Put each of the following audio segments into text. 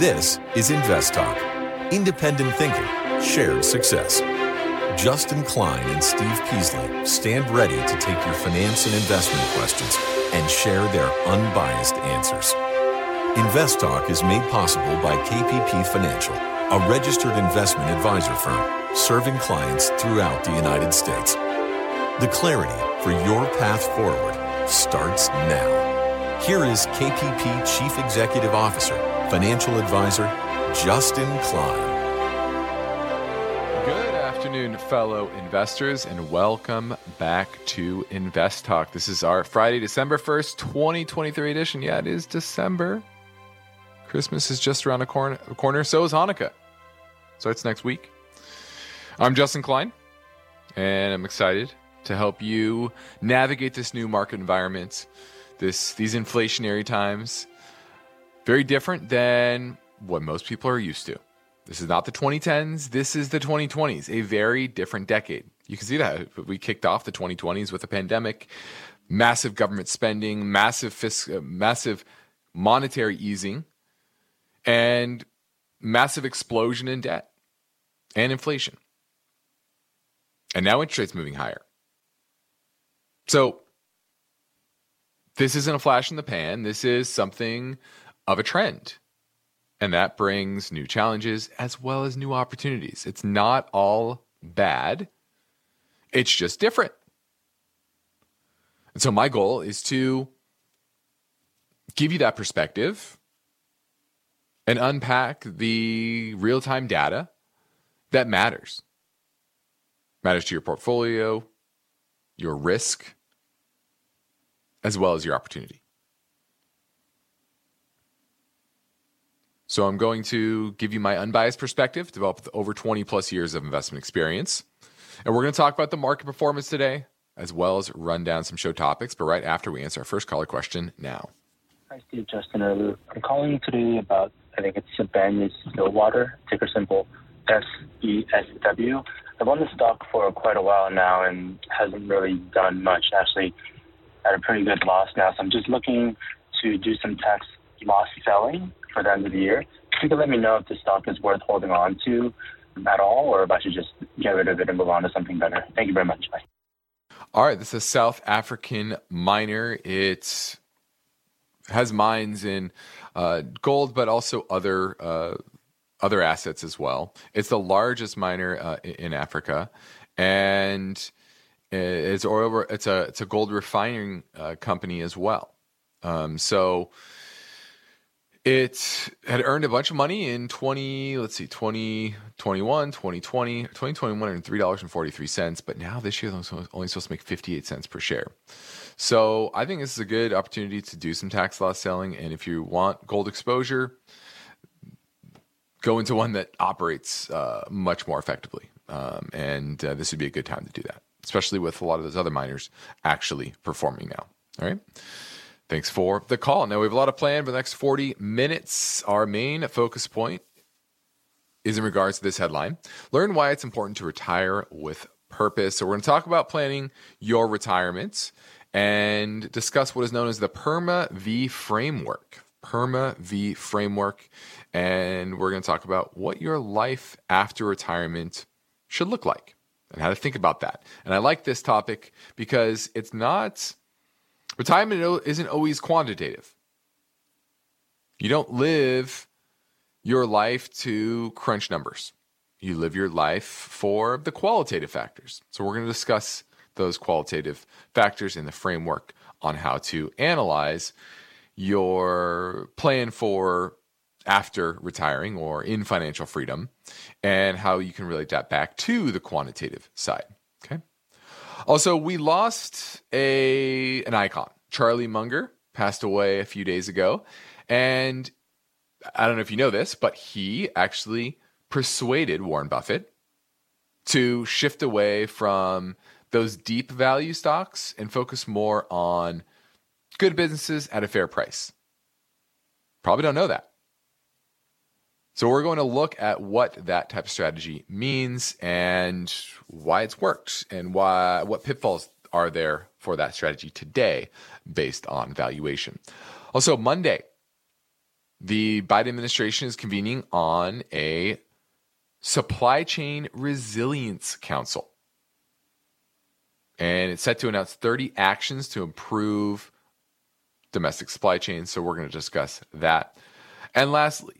This is Invest Talk. Independent thinking, shared success. Justin Klein and Steve Peasley stand ready to take your finance and investment questions and share their unbiased answers. Invest Talk is made possible by KPP Financial, a registered investment advisor firm serving clients throughout the United States. The clarity for your path forward starts now. Here is KPP Chief Executive Officer, Financial Advisor, Justin Klein. Good afternoon, fellow investors, and welcome back to Invest Talk. This is our Friday, December 1st, 2023 edition. Yeah, it is December. Christmas is just around the corner. So is Hanukkah. Starts next week. I'm Justin Klein, and I'm excited to help you navigate this new market environment, these inflationary times. Very different than what most people are used to. This is not the 2010s. This is the 2020s, a very different decade. You can see that. We kicked off the 2020s with a pandemic, massive government spending, massive monetary easing, and massive explosion in debt and inflation. And now interest rates moving higher. So this isn't a flash in the pan. This is something of a trend. And that brings new challenges as well as new opportunities. It's not all bad. It's just different. And so my goal is to give you that perspective and unpack the real-time data that matters. Matters to your portfolio, your risk, as well as your opportunity. So I'm going to give you my unbiased perspective, developed with over 20 plus years of investment experience. And we're going to talk about the market performance today, as well as run down some show topics, but right after we answer our first caller question now. Hi, Steve, Justin. I'm calling today about, I think it's Sibanye-Stillwater, ticker symbol SESW. I've owned the stock for quite a while now and hasn't really done much, actually at a pretty good loss now. So I'm just looking to do some tax loss selling for the end of the year. If you could let me know if the stock is worth holding on to at all, or if I should just get rid of it and move on to something better. Thank you very much. Bye. All right, this is a South African miner. It has mines in gold, but also other assets as well. It's the largest miner in Africa, and it's a gold refining company as well. So it had earned a bunch of money in 2021, earned $3.43, but now this year it's only supposed to make 58 cents per share. So I think this is a good opportunity to do some tax loss selling, and if you want gold exposure, go into one that operates much more effectively. And this would be a good time to do that, especially with a lot of those other miners actually performing now. All right. Thanks for the call. Now, we have a lot of planned for the next 40 minutes. Our main focus point is in regards to this headline. Learn why it's important to retire with purpose. So we're going to talk about planning your retirement and discuss what is known as the PERMA V framework. PERMA V framework. And we're going to talk about what your life after retirement should look like and how to think about that. And I like this topic because retirement isn't always quantitative. You don't live your life to crunch numbers. You live your life for the qualitative factors. So we're going to discuss those qualitative factors in the framework on how to analyze your plan for after retiring or in financial freedom and how you can relate that back to the quantitative side. Okay. Also, we lost an icon. Charlie Munger passed away a few days ago. And I don't know if you know this, but he actually persuaded Warren Buffett to shift away from those deep value stocks and focus more on good businesses at a fair price. Probably don't know that. So we're going to look at what that type of strategy means and why it's worked and what pitfalls are there for that strategy today based on valuation. Also, Monday, the Biden administration is convening on a supply chain resilience council. And it's set to announce 30 actions to improve domestic supply chains. So we're going to discuss that. And lastly,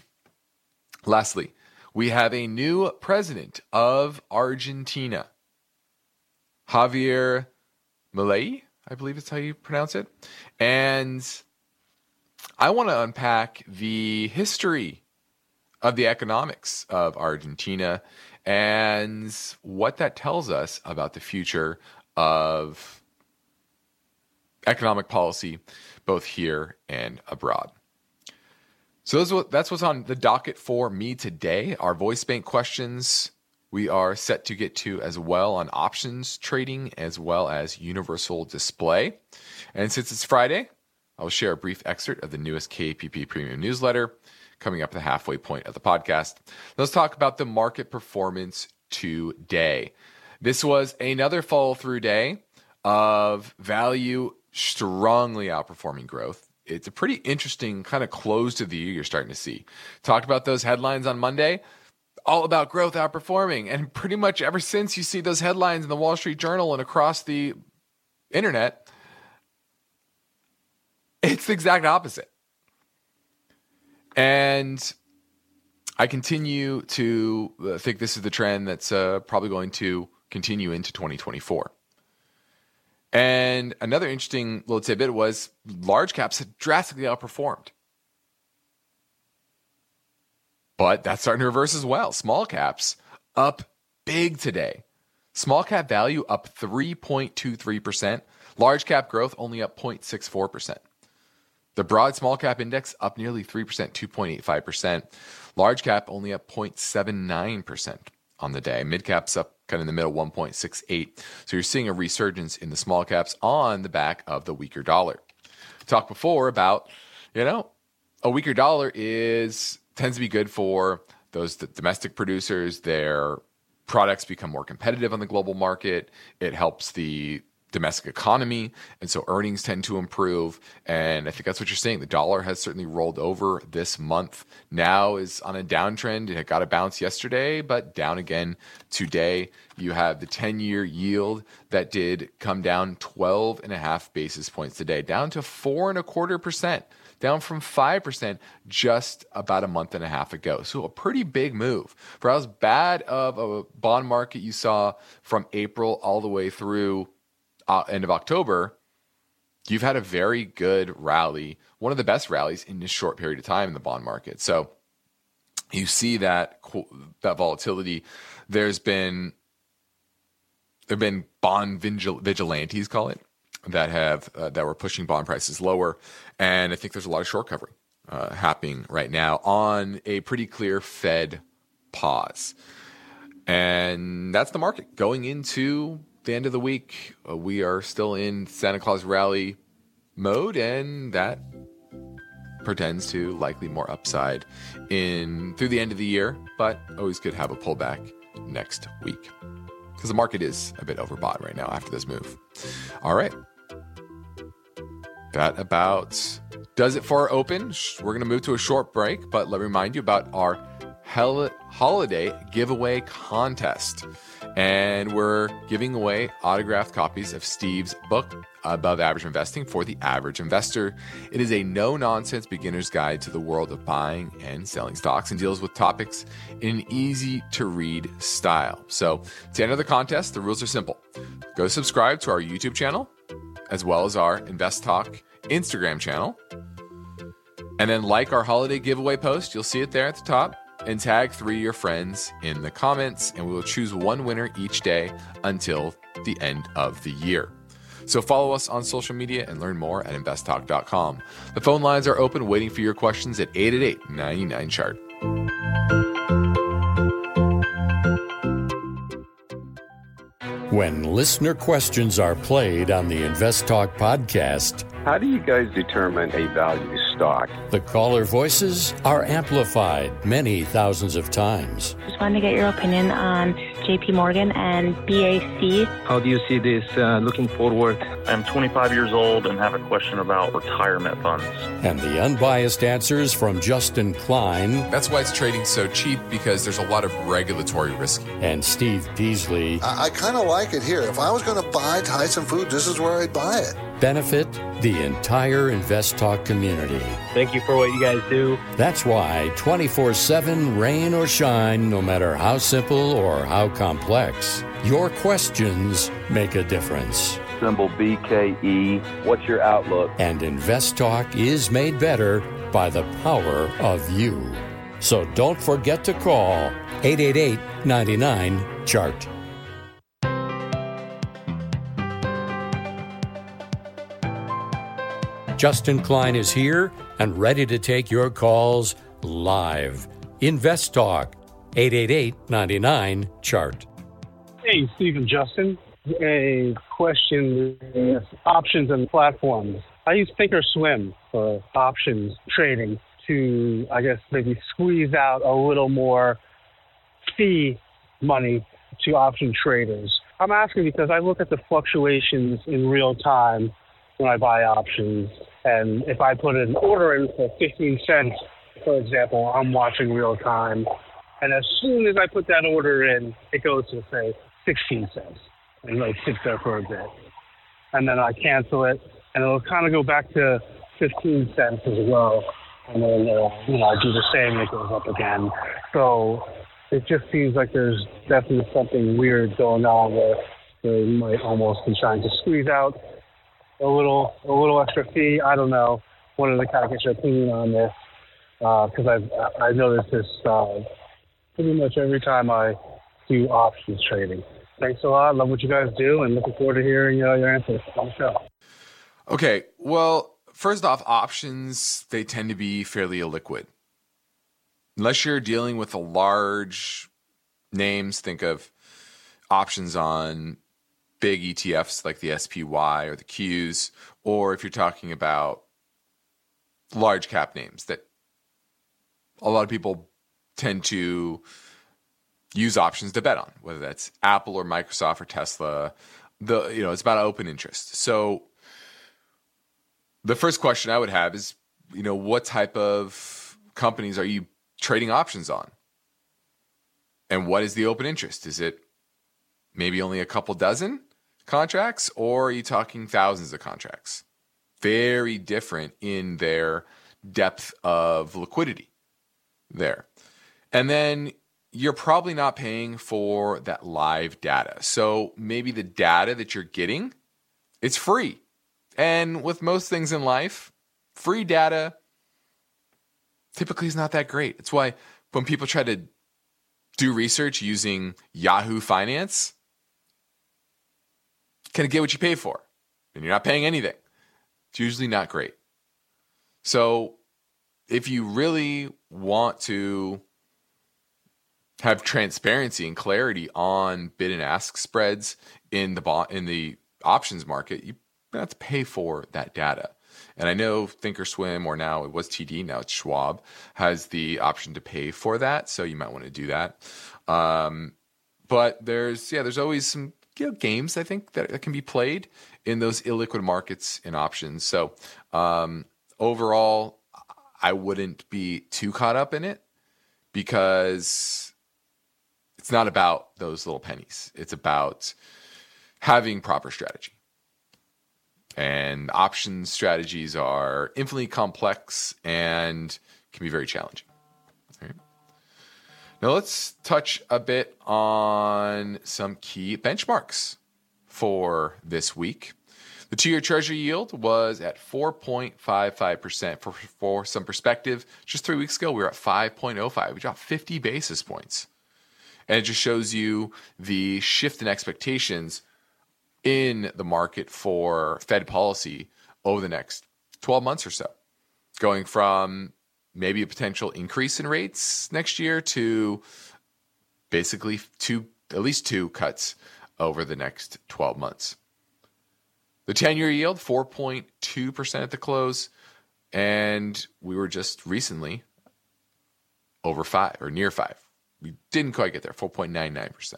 we have a new president of Argentina, Javier Milei, I believe is how you pronounce it. And I want to unpack the history of the economics of Argentina and what that tells us about the future of economic policy, both here and abroad. So that's what's on the docket for me today. Our voice bank questions we are set to get to as well on options trading as well as universal display. And since it's Friday, I will share a brief excerpt of the newest KPP Premium newsletter coming up at the halfway point of the podcast. Let's talk about the market performance today. This was another follow-through day of value strongly outperforming growth. It's a pretty interesting kind of close to the year you're starting to see. Talked about those headlines on Monday, all about growth outperforming. And pretty much ever since you see those headlines in the Wall Street Journal and across the internet, it's the exact opposite. And I continue to think this is the trend that's probably going to continue into 2024. And another interesting little tidbit was large caps had drastically outperformed. But that's starting to reverse as well. Small caps up big today. Small cap value up 3.23%. Large cap growth only up 0.64%. The broad small cap index up nearly 3%, 2.85%. Large cap only up 0.79% on the day. Mid cap's up kind of in the middle, 1.68. So you're seeing a resurgence in the small caps on the back of the weaker dollar. Talked before about, a weaker dollar tends to be good for those domestic producers. Their products become more competitive on the global market. It helps the domestic economy, and so earnings tend to improve. And I think that's what you're seeing. The dollar has certainly rolled over this month. Now is on a downtrend. It got a bounce yesterday, but down again today. You have the 10-year yield that did come down 12.5 basis points today, down to 4.25%, down from 5% just about a month and a half ago. So a pretty big move. For as bad of a bond market you saw from April all the way through end of October, you've had a very good rally, one of the best rallies in this short period of time in the bond market. So you see that volatility. There've been bond vigilantes, call it, that were pushing bond prices lower, and I think there's a lot of short covering happening right now on a pretty clear Fed pause, and that's the market going into the end of the week. We are still in Santa Claus rally mode, and that portends to likely more upside through the end of the year, but always could have a pullback next week because the market is a bit overbought right now after this move. All right. That about does it for our open. We're going to move to a short break, but let me remind you about our holiday giveaway contest. And we're giving away autographed copies of Steve's book, Above Average Investing for the Average Investor. It is a no-nonsense beginner's guide to the world of buying and selling stocks and deals with topics in an easy-to-read style. So to enter the contest, the rules are simple. Go subscribe to our YouTube channel, as well as our Invest Talk Instagram channel. And then like our holiday giveaway post. You'll see it there at the top. And tag 3 of your friends in the comments, and we will choose one winner each day until the end of the year. So follow us on social media and learn more at investtalk.com. The phone lines are open, waiting for your questions at 888-99-CHART. When listener questions are played on the Invest Talk podcast, how do you guys determine a value stock? The caller voices are amplified many thousands of times. Just wanted to get your opinion on JP Morgan and BAC. How do you see this looking forward? I'm 25 years old and have a question about retirement funds. and the unbiased answers from Justin Klein That's why it's trading so cheap, because there's a lot of regulatory risk. and Steve Peasley I kind of like it here. If I was going to buy Tyson Foods, this is where I'd buy it. benefit the entire InvestTalk community. Thank you for what you guys do. That's why 24/7, rain or shine, no matter how simple or how complex, your questions make a difference. Symbol BKE. What's your outlook? And InvestTalk is made better by the power of you. So don't forget to call 888-99-CHART. Justin Klein is here and ready to take your calls live. InvestTalk, 888-99-CHART. Hey, Steve and Justin. A question is options and platforms. I use Thinkorswim for options trading to, I guess, maybe squeeze out a little more fee money to option traders. I'm asking because I look at the fluctuations in real time when I buy options. And if I put an order in for 15 cents, for example, I'm watching real time. And as soon as I put that order in, it goes to, say, 16 cents. And like sits there for a bit. And then I cancel it, and it'll kind of go back to 15 cents as well. And then, I do the same, and it goes up again. So it just seems like there's definitely something weird going on where they might almost be trying to squeeze out a little extra fee. I don't know. Wanted to kind of get your opinion on this because I noticed this pretty much every time I do options trading. Thanks a lot. Love what you guys do, and looking forward to hearing your answers on the show. Okay, well, first off, options, they tend to be fairly illiquid. Unless you're dealing with the large names, think of options on big ETFs like the SPY or the Qs, or if you're talking about large cap names that a lot of people tend to use options to bet on, whether that's Apple or Microsoft or Tesla. It's about open interest. So the first question I would have is, what type of companies are you trading options on? And what is the open interest? Is it maybe only a couple dozen contracts, or are you talking thousands of contracts? Very different in their depth of liquidity there. And then you're probably not paying for that live data. So maybe the data that you're getting, it's free. And with most things in life, free data typically is not that great. It's why when people try to do research using Yahoo Finance, kind of get what you pay for. And you're not paying anything. It's usually not great. So if you really want to have transparency and clarity on bid and ask spreads in the options market, you have to pay for that data. And I know Thinkorswim, or now it was TD, now it's Schwab, has the option to pay for that. So you might want to do that. But there's always some games, I think, that can be played in those illiquid markets in options. So overall, I wouldn't be too caught up in it, because it's not about those little pennies. It's about having proper strategy. And option strategies are infinitely complex and can be very challenging. All right. Now let's touch a bit on some key benchmarks for this week. The 2-year Treasury yield was at 4.55%. For some perspective, just 3 weeks ago, we were at 5.05. We dropped 50 basis points. And it just shows you the shift in expectations in the market for Fed policy over the next 12 months or so, going from maybe a potential increase in rates next year to basically at least two cuts over the next 12 months. The 10-year yield, 4.2% at the close, and we were just recently over 5 or near 5. We didn't quite get there, 4.99%.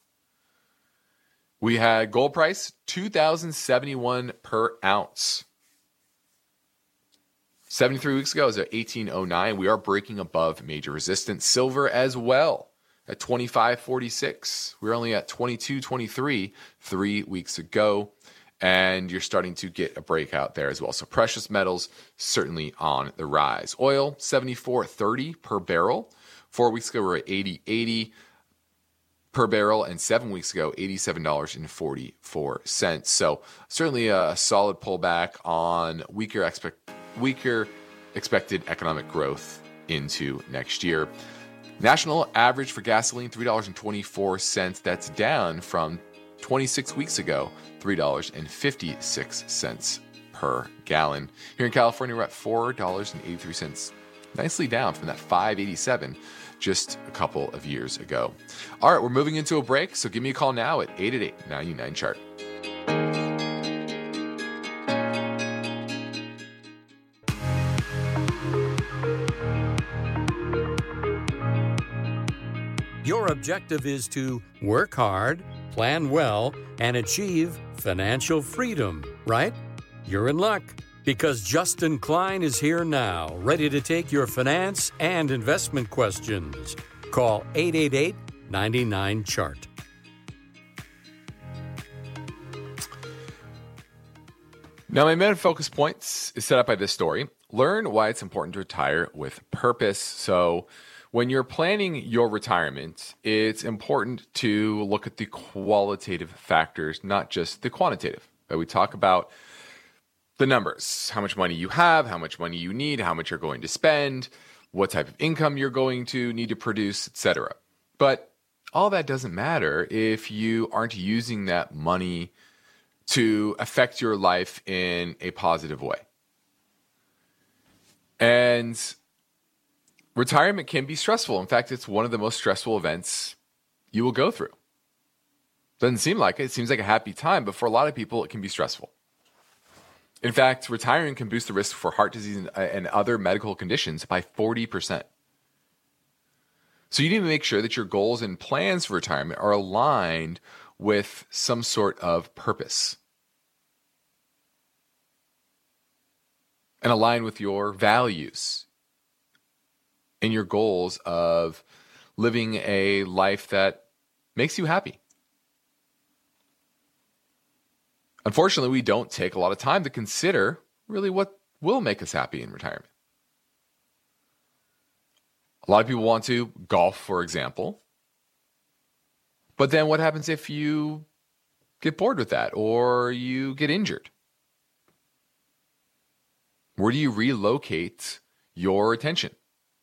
We had gold price, $2,071 per ounce. 73 weeks ago is at 1809. We are breaking above major resistance. Silver as well at 25.46. We're only at 22.23 3 weeks ago. And you're starting to get a breakout there as well. So precious metals certainly on the rise. Oil, $74.30 per barrel. 4 weeks ago, we were at $80.80 per barrel. And 7 weeks ago, $87.44. So certainly a solid pullback on weaker expected economic growth into next year. National average for gasoline, $3.24. That's down from 26 weeks ago, $3.56 per gallon. Here in California, we're at $4.83. Nicely down from that $5.87 just a couple of years ago. All right, we're moving into a break, so give me a call now at 888-99-CHART. Your objective is to work hard, plan well, and achieve financial freedom, right? You're in luck, because Justin Klein is here now, ready to take your finance and investment questions. Call 888-99-CHART. Now, my main focus points is set up by this story. Learn why it's important to retire with purpose. So when you're planning your retirement, it's important to look at the qualitative factors, not just the quantitative. We talk about the numbers, how much money you have, how much money you need, how much you're going to spend, what type of income you're going to need to produce, etc. But all that doesn't matter if you aren't using that money to affect your life in a positive way. And retirement can be stressful. In fact, it's one of the most stressful events you will go through. Doesn't seem like it. It seems like a happy time, but for a lot of people, it can be stressful. In fact, retiring can boost the risk for heart disease and other medical conditions by 40%. So you need to make sure that your goals and plans for retirement are aligned with some sort of purpose and aligned with your values and your goals of living a life that makes you happy. Unfortunately, we don't take a lot of time to consider really what will make us happy in retirement. A lot of people want to golf, for example. But then what happens if you get bored with that or you get injured? Where do you relocate your attention?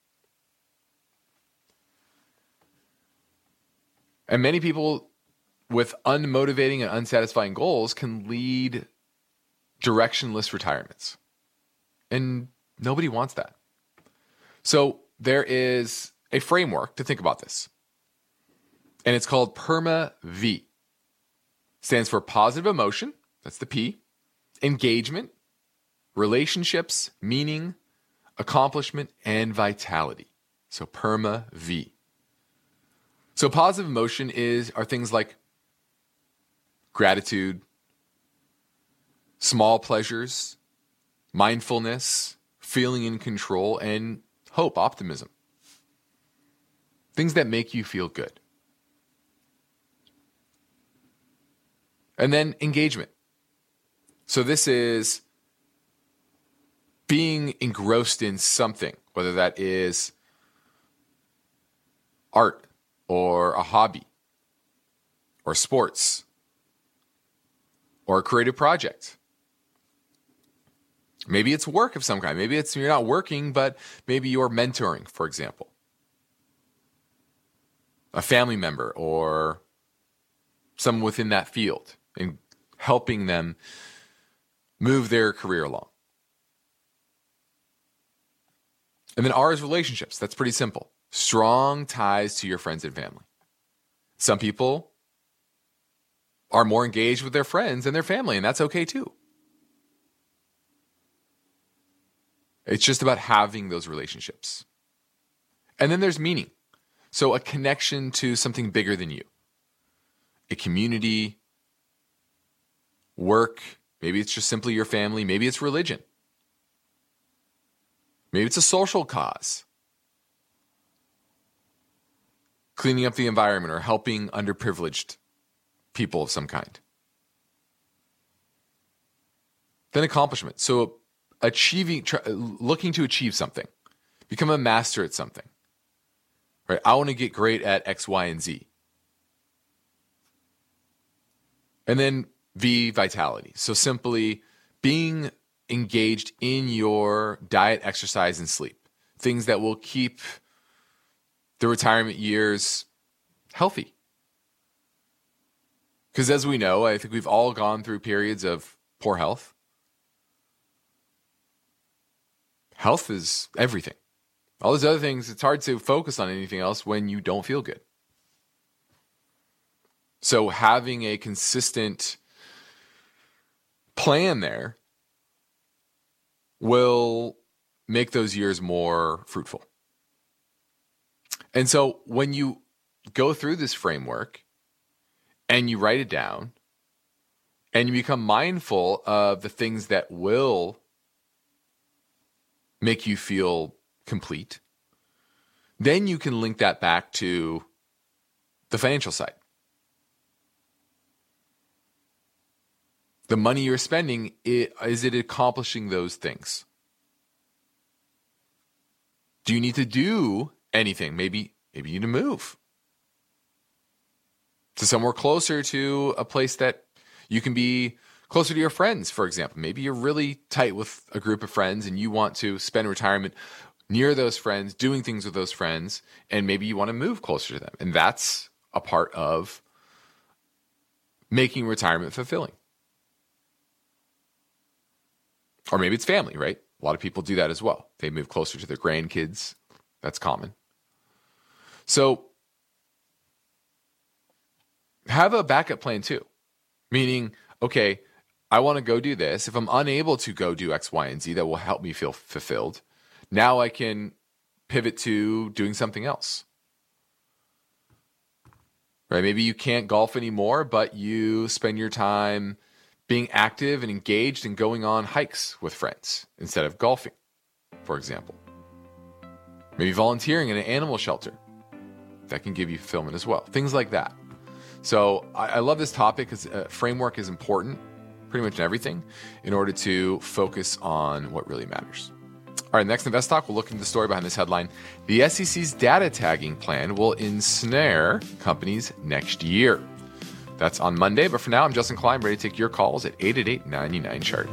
And many people with unmotivating and unsatisfying goals can lead directionless retirements. And nobody wants that. So there is a framework to think about this. And it's called PERMA-V. Stands for positive emotion, that's the P, engagement, relationships, meaning, accomplishment, and vitality. So PERMA-V. So positive emotion are things like gratitude, small pleasures, mindfulness, feeling in control, and hope, optimism. Things that make you feel good. And then engagement. So this is being engrossed in something, whether that is art or a hobby or sports or a creative project. Maybe it's work of some kind. Maybe you're not working, but maybe you're mentoring, for example. A family member or someone within that field and helping them move their career along. And then R is relationships. That's pretty simple. Strong ties to your friends and family. Some people are more engaged with their friends and their family, and that's okay too. It's just about having those relationships. And then there's meaning. So a connection to something bigger than you. A community, work, maybe it's just simply your family, maybe it's religion. Maybe it's a social cause. Cleaning up the environment or helping underprivileged people of some kind. Then accomplishment. So looking to achieve something. Become a master at something. Right? I want to get great at X, Y, and Z. And then V, vitality. So simply being engaged in your diet, exercise, and sleep. Things that will keep the retirement years healthy. Because as we know, I think we've all gone through periods of poor health. Health is everything. All those other things, it's hard to focus on anything else when you don't feel good. So having a consistent plan there will make those years more fruitful. And so when you go through this framework and you write it down and you become mindful of the things that will make you feel complete, then you can link that back to the financial side. The money you're spending, is it accomplishing those things? Do you need to do anything? Maybe you need to move to somewhere closer to a place that you can be closer to your friends, for example. Maybe you're really tight with a group of friends and you want to spend retirement near those friends, doing things with those friends, and maybe you want to move closer to them. And that's a part of making retirement fulfilling. Or maybe it's family, right? A lot of people do that as well. They move closer to their grandkids. That's common. So have a backup plan too. Meaning, okay, I want to go do this. If I'm unable to go do X, Y, and Z, that will help me feel fulfilled. Now I can pivot to doing something else. Right? Maybe you can't golf anymore, but you spend your time being active and engaged and going on hikes with friends instead of golfing, for example. Maybe volunteering in an animal shelter. That can give you fulfillment as well. Things like that. So I love this topic because framework is important pretty much in everything in order to focus on what really matters. All right, next Invest Talk, we'll look into the story behind this headline. The SEC's data tagging plan will ensnare companies next year. That's on Monday, but for now, I'm Justin Klein, ready to take your calls at 888-99-CHART.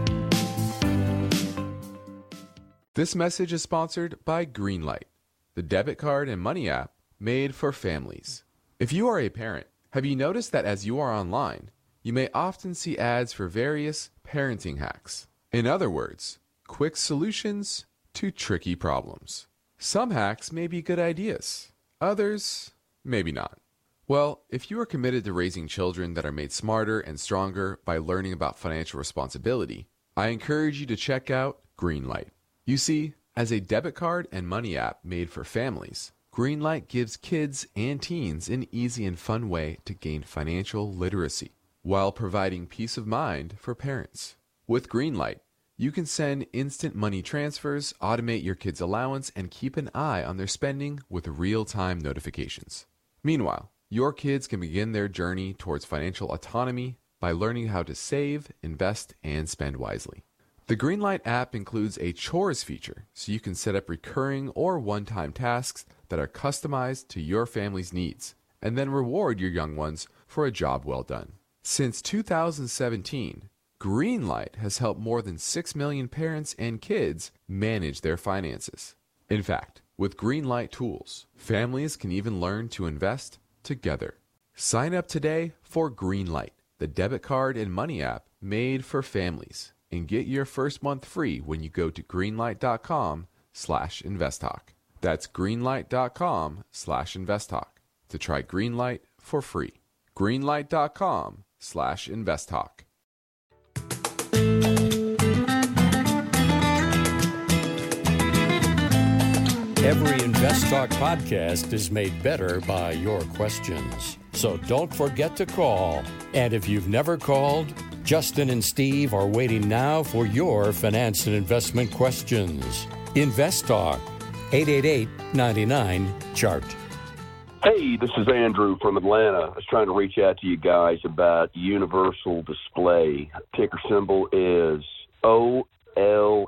This message is sponsored by Greenlight, the debit card and money app made for families. If you are a parent, have you noticed that as you are online, you may often see ads for various parenting hacks? In other words, quick solutions to tricky problems. Some hacks may be good ideas, others maybe not. Well, if you are committed to raising children that are made smarter and stronger by learning about financial responsibility, I encourage you to check out Greenlight. You see, as a debit card and money app made for families, Greenlight gives kids and teens an easy and fun way to gain financial literacy while providing peace of mind for parents. With Greenlight, you can send instant money transfers, automate your kids' allowance, and keep an eye on their spending with real-time notifications. Meanwhile, your kids can begin their journey towards financial autonomy by learning how to save, invest, and spend wisely. The Greenlight app includes a chores feature, so you can set up recurring or one-time tasks that are customized to your family's needs, and then reward your young ones for a job well done. Since 2017, Greenlight has helped more than 6 million parents and kids manage their finances. In fact, with Greenlight tools, families can even learn to invest together. Sign up today for Greenlight, the debit card and money app made for families, and get your first month free when you go to greenlight.com/investtalk. That's greenlight.com/investtalk to try Greenlight for free. greenlight.com/investtalk. Every Invest Talk podcast is made better by your questions. So don't forget to call. And if you've never called, Justin and Steve are waiting now for your finance and investment questions. Invest Talk, 888-99-CHART. Hey, this is Andrew from Atlanta. I was trying to reach out to you guys about Universal Display. Ticker symbol is OLED,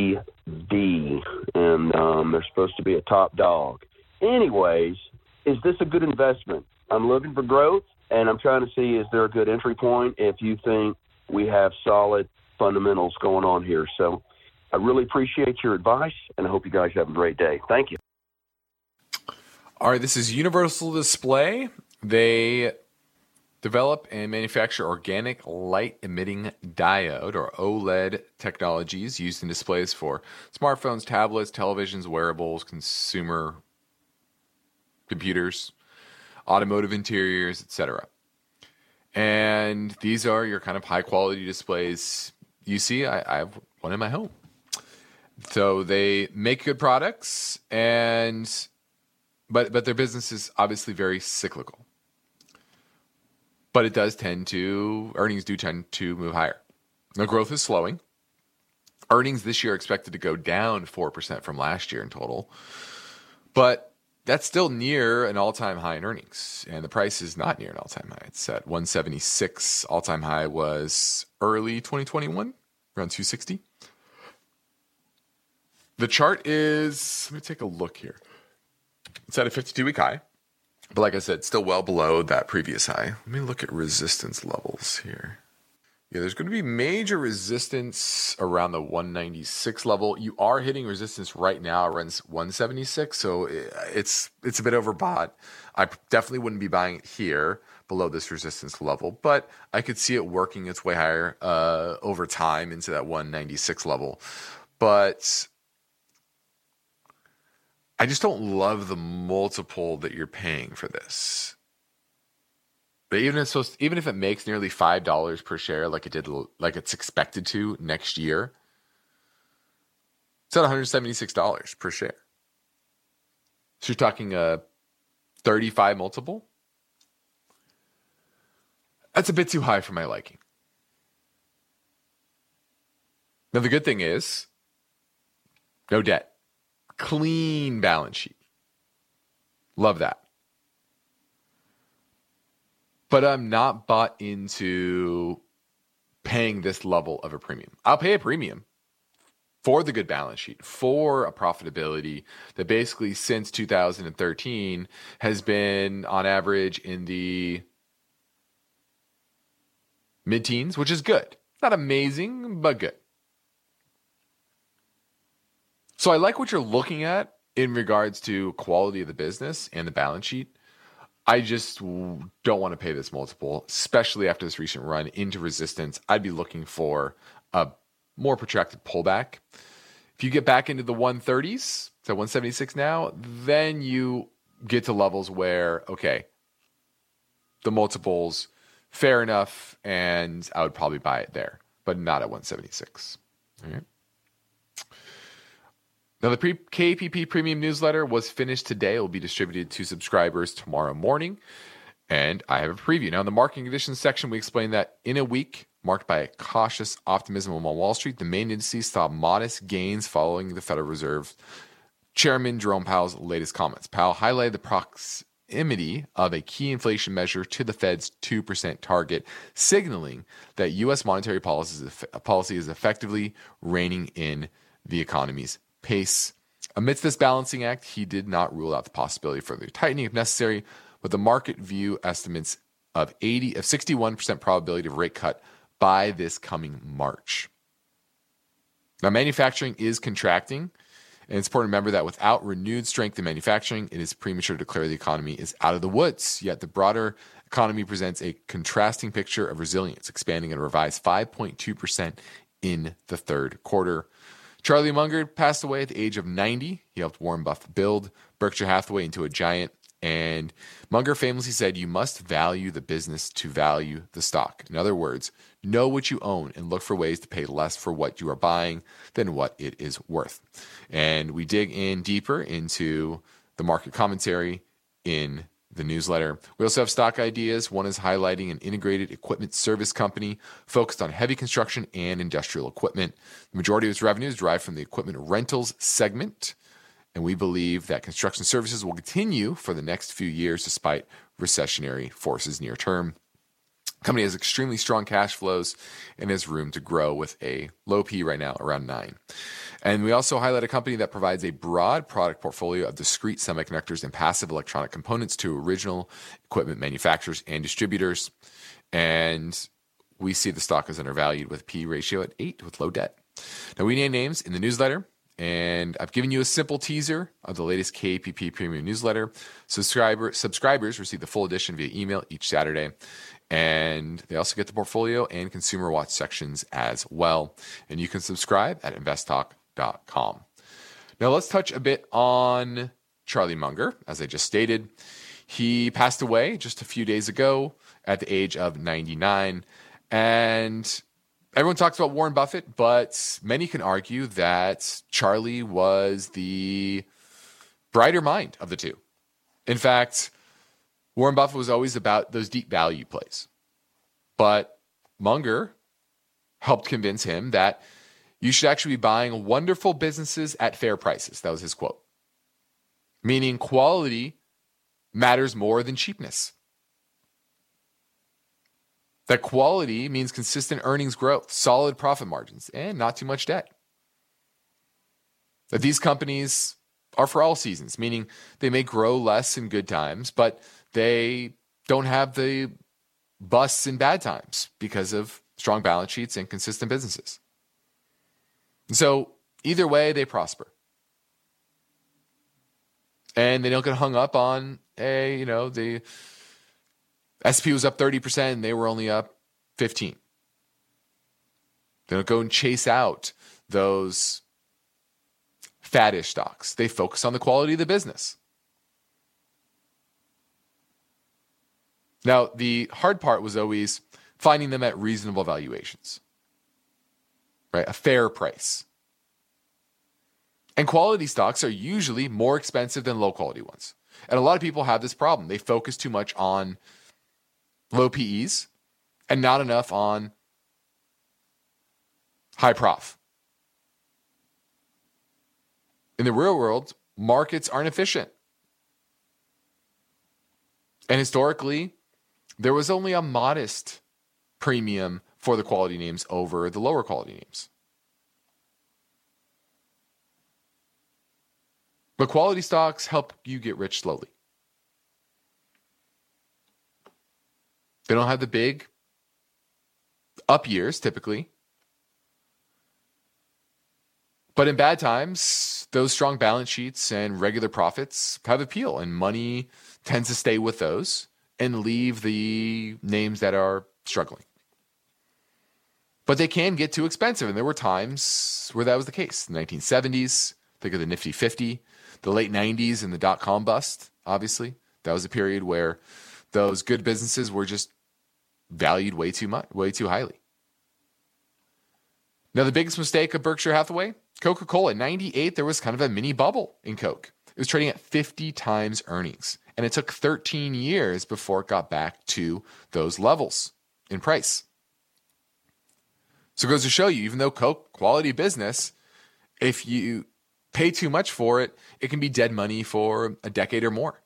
and they're supposed to be a top dog. Anyways, is this a good investment? I'm looking for growth, and I'm trying to see, is there a good entry point if you think we have solid fundamentals going on here. So I really appreciate your advice, and I hope you guys have a great day. Thank you. All right, this is Universal Display. They develop and manufacture organic light-emitting diode, or OLED technologies used in displays for smartphones, tablets, televisions, wearables, consumer computers, automotive interiors, etc. And these are your kind of high-quality displays. You see, I have one in my home. So they make good products, but their business is obviously very cyclical. But earnings do tend to move higher. Now, growth is slowing. Earnings this year are expected to go down 4% from last year in total. But that's still near an all-time high in earnings. And the price is not near an all-time high. It's at 176. All-time high was early 2021, around 260. The chart is, let me take a look here. It's at a 52-week high. But like I said, still well below that previous high. Let me look at resistance levels here. Yeah, there's going to be major resistance around the 196 level. You are hitting resistance right now around 176, so it's a bit overbought. I definitely wouldn't be buying it here below this resistance level, but I could see it working its way higher over time into that 196 level. But I just don't love the multiple that you're paying for this. But even if it makes nearly $5 per share, like it's expected to next year, it's at $176 per share. So you're talking a 35 multiple. That's a bit too high for my liking. Now the good thing is, no debt. Clean balance sheet. Love that. But I'm not bought into paying this level of a premium. I'll pay a premium for the good balance sheet, for a profitability that basically since 2013 has been on average in the mid-teens, which is good. Not amazing, but good. So I like what you're looking at in regards to quality of the business and the balance sheet. I just don't want to pay this multiple, especially after this recent run into resistance. I'd be looking for a more protracted pullback. If you get back into the 130s, so 176 now, then you get to levels where, okay, the multiple's fair enough, and I would probably buy it there, but not at 176. All right. Now, the KPP Premium newsletter was finished today. It will be distributed to subscribers tomorrow morning. And I have a preview. Now, in the market conditions section, we explain that in a week marked by cautious optimism on Wall Street, the main indices saw modest gains following the Federal Reserve Chairman Jerome Powell's latest comments. Powell highlighted the proximity of a key inflation measure to the Fed's 2% target, signaling that U.S. monetary policy is effectively reining in the economy's pace. Amidst this balancing act, he did not rule out the possibility of further tightening if necessary, but the market view estimates of 61% probability of rate cut by this coming March. Now, manufacturing is contracting, and it's important to remember that without renewed strength in manufacturing, it is premature to declare the economy is out of the woods. Yet the broader economy presents a contrasting picture of resilience, expanding at a revised 5.2% in the third quarter. Charlie Munger passed away at the age of 90. He helped Warren Buffett build Berkshire Hathaway into a giant. And Munger famously said, "You must value the business to value the stock." In other words, know what you own and look for ways to pay less for what you are buying than what it is worth. And we dig in deeper into the market commentary in the newsletter. We also have stock ideas. One is highlighting an integrated equipment service company focused on heavy construction and industrial equipment. The majority of its revenue is derived from the equipment rentals segment, and we believe that construction services will continue for the next few years despite recessionary forces near term. The company has extremely strong cash flows and has room to grow with a low P right now, around 9. And we also highlight a company that provides a broad product portfolio of discrete semiconductors and passive electronic components to original equipment manufacturers and distributors. And we see the stock as undervalued with P ratio at 8 with low debt. Now, we name names in the newsletter, and I've given you a simple teaser of the latest KPP Premium newsletter. Subscribers receive the full edition via email each Saturday. And they also get the portfolio and consumer watch sections as well. And you can subscribe at investtalk.com. Now let's touch a bit on Charlie Munger. As I just stated, he passed away just a few days ago at the age of 99. And everyone talks about Warren Buffett, but many can argue that Charlie was the brighter mind of the two. In fact, Warren Buffett was always about those deep value plays. But Munger helped convince him that you should actually be buying wonderful businesses at fair prices. That was his quote. Meaning quality matters more than cheapness. That quality means consistent earnings growth, solid profit margins, and not too much debt. That these companies are for all seasons, meaning they may grow less in good times, but they don't have the busts in bad times because of strong balance sheets and consistent businesses. And so either way, they prosper. And they don't get hung up on, the S&P was up 30% and they were only up 15. They don't go and chase out those faddish stocks. They focus on the quality of the business. Now, the hard part was always finding them at reasonable valuations, right? A fair price. And quality stocks are usually more expensive than low quality ones. And a lot of people have this problem. They focus too much on low PEs and not enough on high prof. In the real world, markets aren't efficient. And historically, there was only a modest premium for the quality names over the lower quality names. But quality stocks help you get rich slowly. They don't have the big up years typically. But in bad times, those strong balance sheets and regular profits have appeal, and money tends to stay with those and leave the names that are struggling. But they can get too expensive, and there were times where that was the case. The 1970s, think of the Nifty 50, the late 90s and the dot-com bust, obviously. That was a period where those good businesses were just valued way too highly. Now, the biggest mistake of Berkshire Hathaway, Coca-Cola. In 98, there was kind of a mini bubble in Coke. It was trading at 50 times earnings. And it took 13 years before it got back to those levels in price. So it goes to show you, even though Coke, quality business, if you pay too much for it, it can be dead money for a decade or more.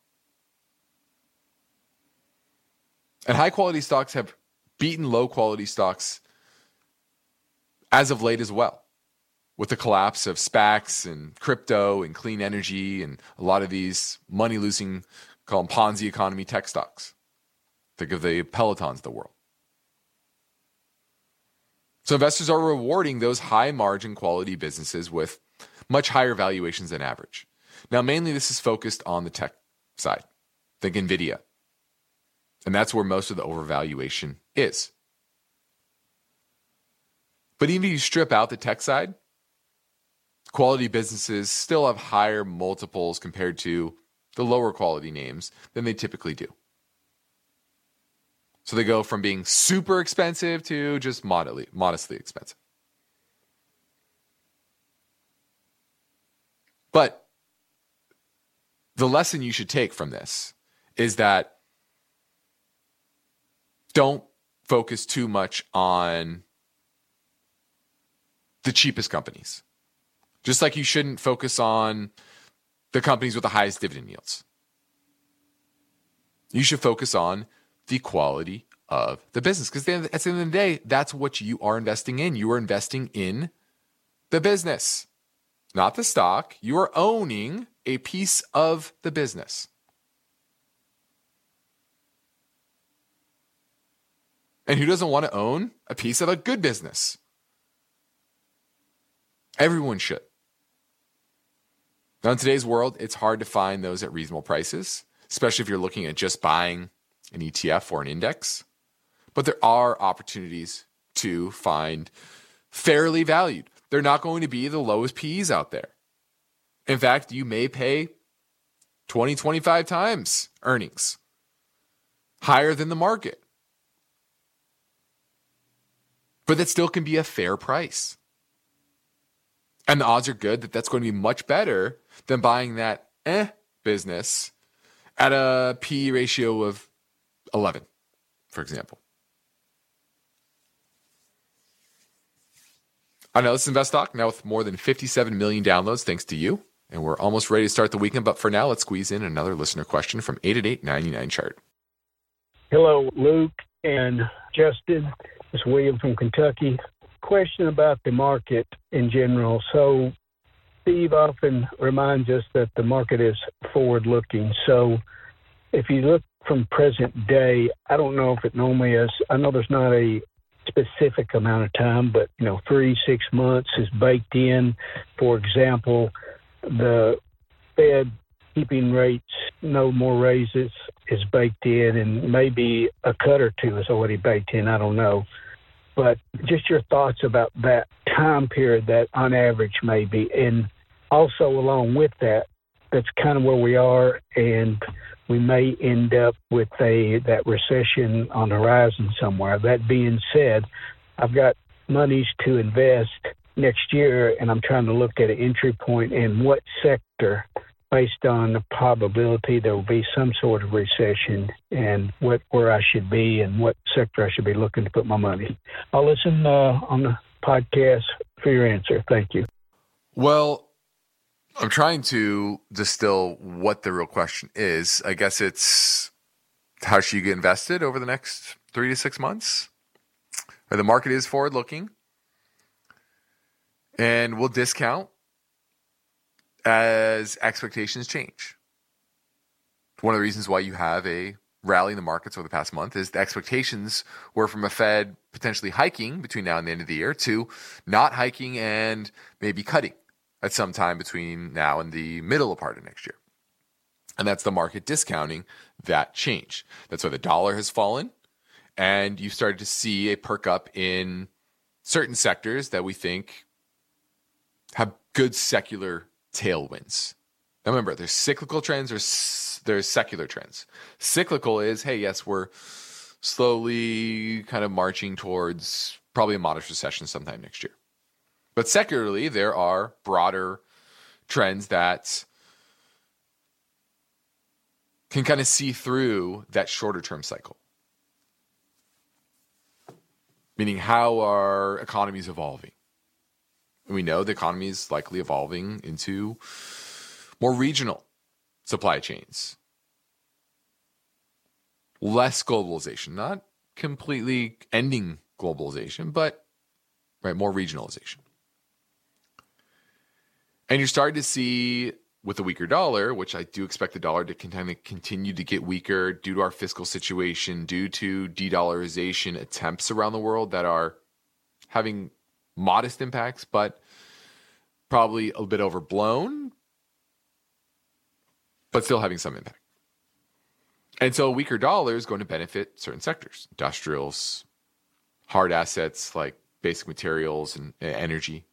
And high quality stocks have beaten low quality stocks as of late as well, with the collapse of SPACs and crypto and clean energy and a lot of these money-losing, call them Ponzi economy tech stocks. Think of the Pelotons of the world. So investors are rewarding those high-margin quality businesses with much higher valuations than average. Now, mainly this is focused on the tech side. Think NVIDIA. And that's where most of the overvaluation is. But even if you strip out the tech side, quality businesses still have higher multiples compared to the lower quality names than they typically do. So they go from being super expensive to just modestly expensive. But the lesson you should take from this is that don't focus too much on the cheapest companies. Just like you shouldn't focus on the companies with the highest dividend yields. You should focus on the quality of the business, because at the end of the day, that's what you are investing in. You are investing in the business, not the stock. You are owning a piece of the business. And who doesn't want to own a piece of a good business? Everyone should. Now, in today's world, it's hard to find those at reasonable prices, especially if you're looking at just buying an ETF or an index. But there are opportunities to find fairly valued. They're not going to be the lowest PEs out there. In fact, you may pay 20, 25 times earnings, higher than the market. But that still can be a fair price. And the odds are good that that's going to be much better than buying that business at a PE ratio of 11, for example. I know this is Invest Talk, now with more than 57 million downloads, thanks to you. And we're almost ready to start the weekend. But for now, let's squeeze in another listener question from 888-99-CHART. Hello, Luke and Justin. It's William from Kentucky. Question about the market in general. So Steve often reminds us that the market is forward-looking. So if you look from present day, I don't know if it normally is. I know there's not a specific amount of time, but 3-6 months is baked in. For example, the Fed keeping rates, no more raises is baked in, and maybe a cut or two is already baked in. I don't know. But just your thoughts about that time period that on average maybe. And also along with that, that's kind of where we are, and we may end up with that recession on the horizon somewhere. That being said, I've got monies to invest next year, and I'm trying to look at an entry point in what sector, based on the probability there will be some sort of recession, and where I should be and what sector I should be looking to put my money. I'll listen on the podcast for your answer. Thank you. Well, I'm trying to distill what the real question is. I guess it's how should you get invested over the next 3 to 6 months? Or the market is forward-looking, and we'll discount as expectations change. One of the reasons why you have a rally in the markets over the past month is the expectations were from a Fed potentially hiking between now and the end of the year to not hiking and maybe cutting at some time between now and the middle part of next year. And that's the market discounting that change. That's why the dollar has fallen, and you've started to see a perk up in certain sectors that we think have good secular tailwinds. Now remember, there's cyclical trends, there's secular trends. Cyclical is, hey, yes, we're slowly kind of marching towards probably a modest recession sometime next year. But secularly, there are broader trends that can kind of see through that shorter term cycle. Meaning, how are economies evolving? And we know the economy is likely evolving into more regional supply chains. Less globalization, not completely ending globalization, but more regionalization. And you're starting to see with the weaker dollar, which I do expect the dollar to continue to get weaker due to our fiscal situation, due to de-dollarization attempts around the world that are having modest impacts, but probably a bit overblown, but still having some impact. And so a weaker dollar is going to benefit certain sectors, industrials, hard assets like basic materials and energy.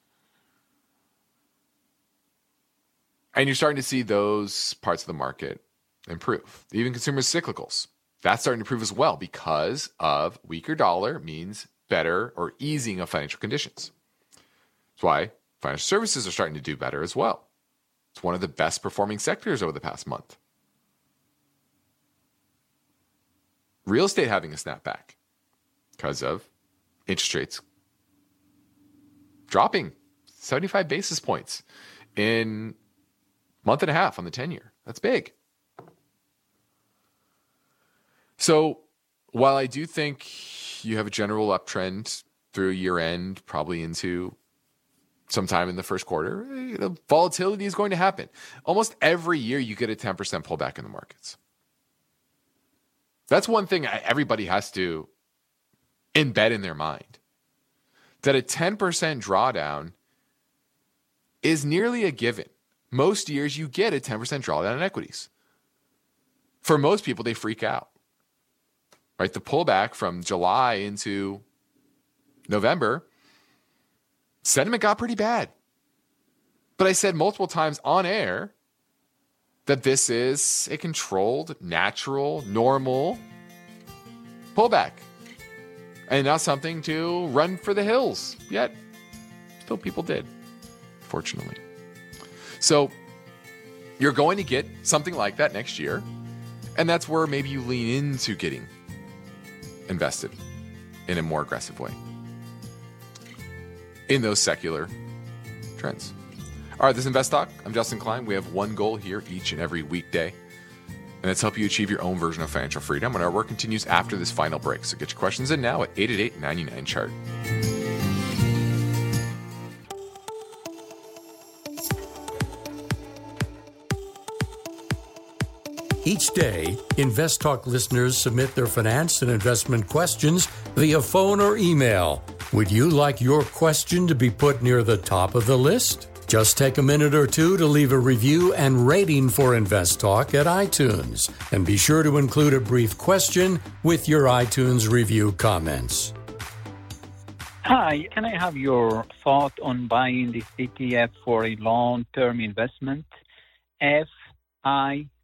And you're starting to see those parts of the market improve. Even consumer cyclicals, that's starting to improve as well because of weaker dollar means better or easing of financial conditions. That's why financial services are starting to do better as well. It's one of the best performing sectors over the past month. real estate having a snapback because of interest rates dropping 75 basis points in a month and a half on the 10-year. That's big. So while I do think you have a general uptrend through year end, probably into sometime in the first quarter, volatility is going to happen. Almost every year you get a 10% pullback in the markets. That's one thing everybody has to embed in their mind. That a 10% drawdown is nearly a given. Most years you get a 10% drawdown in equities. For most people, they freak out. Right? The pullback from July into November, sentiment got pretty bad. But I said multiple times on air that this is a controlled, natural, normal pullback. And not something to run for the hills. Yet, still people did, fortunately. So, you're going to get something like that next year. And that's where maybe you lean into getting invested in a more aggressive way in those secular trends. All right, this is Invest Talk. I'm Justin Klein. We have one goal here each and every weekday, and that's help you achieve your own version of financial freedom. And our work continues after this final break. So get your questions in now at 888-99-CHART. Each day, Invest Talk listeners submit their finance and investment questions via phone or email. Would you like your question to be put near the top of the list? Just take a minute or two to leave a review and rating for Invest Talk at iTunes. And be sure to include a brief question with your iTunes review comments. Hi, can I have your thought on buying this ETF for a long-term investment? FIW.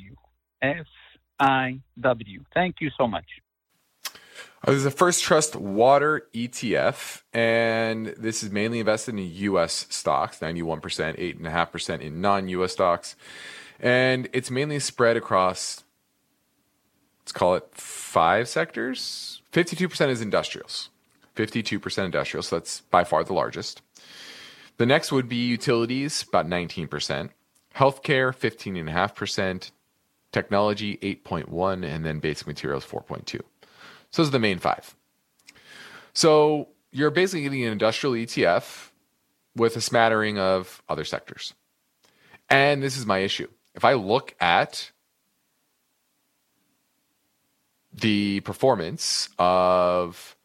Thank you so much. This is a First Trust Water ETF, and this is mainly invested in U.S. stocks, 91%, 8.5% in non-U.S. stocks. And it's mainly spread across, let's call it 5 sectors. 52% is industrials. 52% industrial, so that's by far the largest. The next would be utilities, about 19%. Healthcare, 15.5%. Technology, 8.1%. And then basic materials, 4.2%. So those are the main 5. So you're basically getting an industrial ETF with a smattering of other sectors. And this is my issue. If I look at the performance of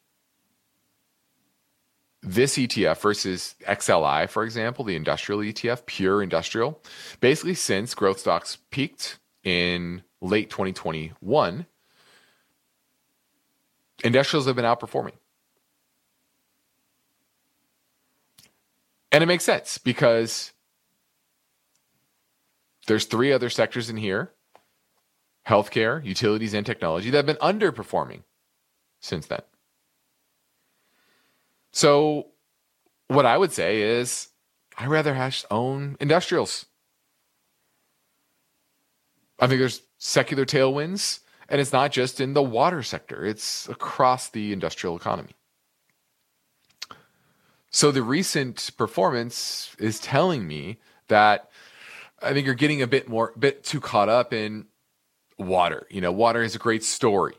this ETF versus XLI, for example, the industrial ETF, pure industrial, basically since growth stocks peaked in late 2021, industrials have been outperforming. And it makes sense because there's 3 other sectors in here, healthcare, utilities, and technology, that have been underperforming since then. So what I would say is I'd rather own industrials. I think there's secular tailwinds. And it's not just in the water sector. It's across the industrial economy. So the recent performance is telling me that I think you're getting a bit too caught up in water. You know, water is a great story.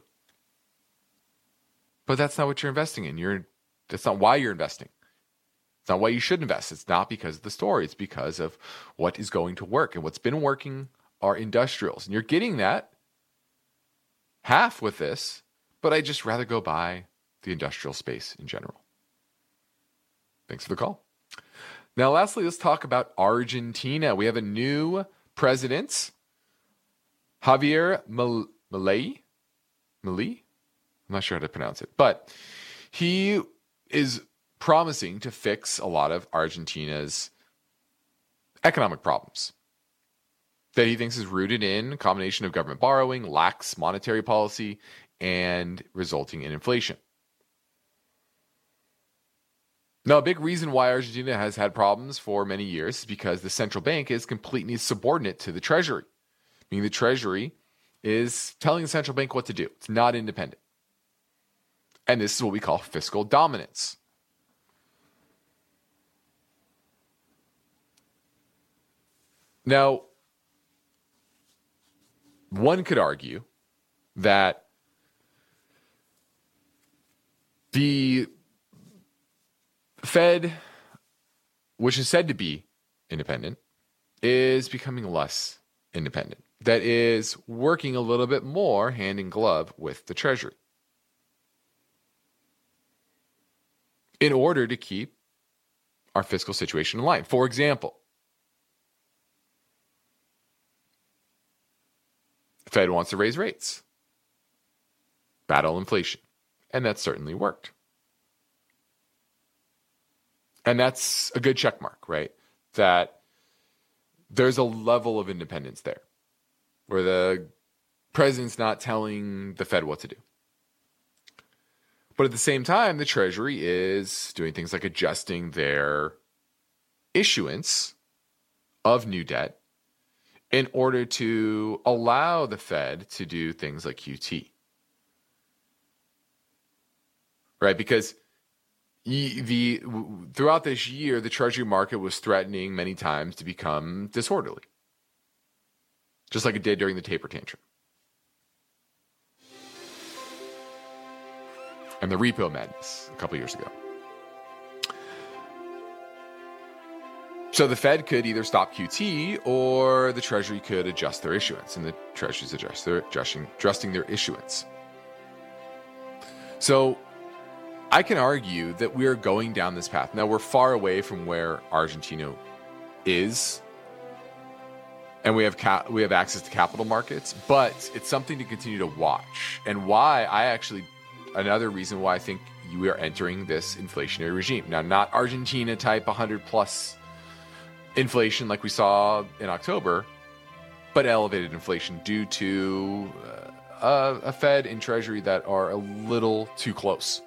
But that's not what you're investing in. That's not why you're investing. It's not why you should invest. It's not because of the story. It's because of what is going to work. And what's been working are industrials. And you're getting that half with this, but I'd just rather go buy the industrial space in general. Thanks for the call. Now, lastly, let's talk about Argentina. We have a new president, Javier Milei. I'm not sure how to pronounce it, but he is promising to fix a lot of Argentina's economic problems that he thinks is rooted in a combination of government borrowing, lax monetary policy, and resulting in inflation. Now, a big reason why Argentina has had problems for many years is because the central bank is completely subordinate to the Treasury, meaning the Treasury is telling the central bank what to do. It's not independent. And this is what we call fiscal dominance. Now, one could argue that the Fed, which is said to be independent, is becoming less independent. That is working a little bit more hand in glove with the Treasury in order to keep our fiscal situation in line. For example, the Fed wants to raise rates, battle inflation, and that certainly worked. And that's a good check mark, right? That there's a level of independence there where the president's not telling the Fed what to do. But at the same time, the Treasury is doing things like adjusting their issuance of new debt in order to allow the Fed to do things like QT. Right? Because throughout this year, the Treasury market was threatening many times to become disorderly, just like it did during the taper tantrum and the repo madness a couple years ago. So the Fed could either stop QT or the Treasury could adjust their issuance, and the Treasury's adjusting their issuance. So I can argue that we are going down this path. Now, we're far away from where Argentina is, and we have access to capital markets, but it's something to continue to watch. And another reason why I think we are entering this inflationary regime. Now, not Argentina type 100+ inflation like we saw in October, but elevated inflation due to a Fed and Treasury that are a little too close,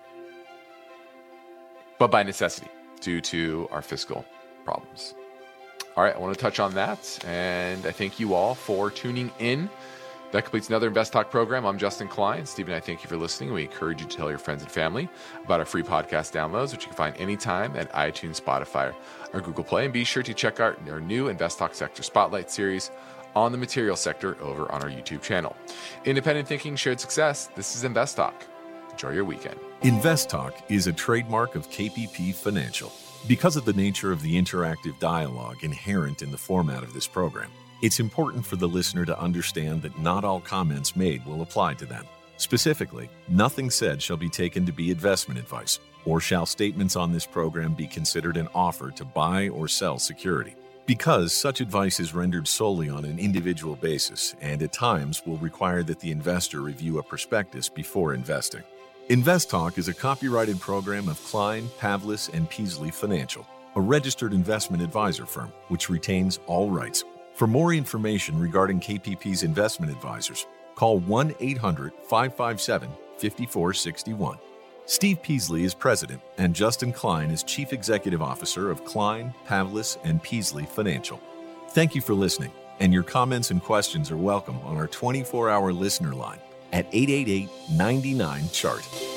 but by necessity due to our fiscal problems. All right, I want to touch on that, and I thank you all for tuning in. That completes another Invest Talk program. I'm Justin Klein. Steve and I thank you for listening. We encourage you to tell your friends and family about our free podcast downloads, which you can find anytime at iTunes, Spotify, or Google Play. And be sure to check out our new Invest Talk Sector Spotlight series on the material sector over on our YouTube channel. Independent thinking, shared success. This is Invest Talk. Enjoy your weekend. Invest Talk is a trademark of KPP Financial. Because of the nature of the interactive dialogue inherent in the format of this program, it's important for the listener to understand that not all comments made will apply to them. Specifically, nothing said shall be taken to be investment advice, or shall statements on this program be considered an offer to buy or sell security. Because such advice is rendered solely on an individual basis and at times will require that the investor review a prospectus before investing. Invest Talk is a copyrighted program of Klein, Pavlis, and Peasley Financial, a registered investment advisor firm which retains all rights. For more information regarding KPP's investment advisors, call 1-800-557-5461. Steve Peasley is president, and Justin Klein is chief executive officer of Klein, Pavlis, and Peasley Financial. Thank you for listening, and your comments and questions are welcome on our 24-hour listener line at 888-99-CHART.